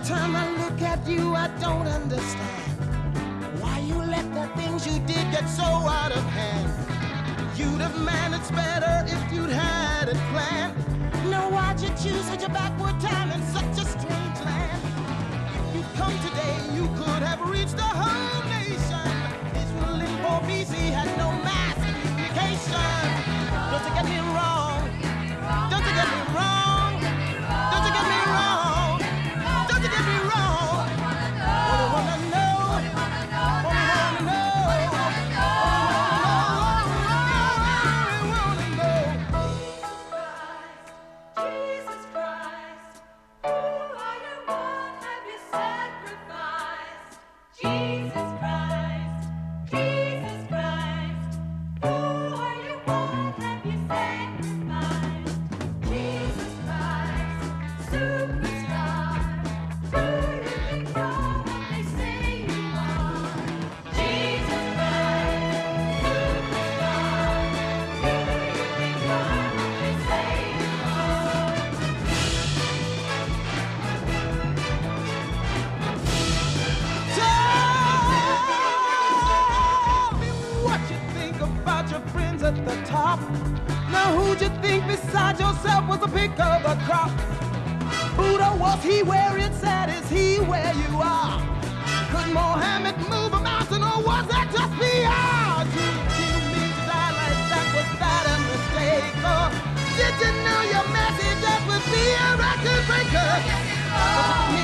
time I look at you, I don't understand why you let the things you did get so out of hand. You'd have managed better if you'd had it planned. Now why'd you choose such a backward time in such a strange land? If you'd come today, you could have reached the whole nation. Israel in for peace, he had no mass communication. Don't you get me wrong? Don't you get me wrong? Don't you get me wrong? Don't you get me wrong? Only wanna know. Only wanna know. Only wanna know. Jesus Christ, who are you? What have you sacrificed? Jesus Christ, Jesus Christ, who are you? What have you sacrificed? Jesus Christ, superstar, who you become what they say you are. Jesus Christ, superstar, who you become what they say you are. Tell me what you think about your friends at the top. Now who'd you think besides yourself was the pick of the crop? Buddha, was he where it said, is he where you are? Could Mohammed move a mountain, or was that just PR? Did you mean to die like that? Was that a mistake? Or did you know your message that would be a record breaker?